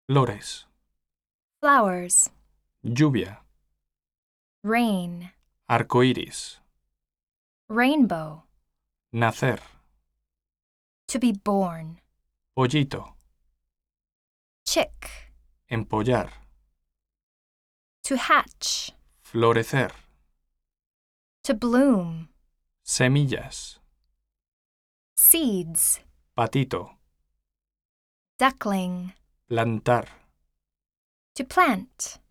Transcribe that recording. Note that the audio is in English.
Flores. flowers, Lluvia. rain, Arcoíris. rainbow, Nacer. to be born, Pollito. chick, Empollar. to hatch, Florecer. to bloom, Semillas. seeds, Patito. duckling, Plantar. to plant.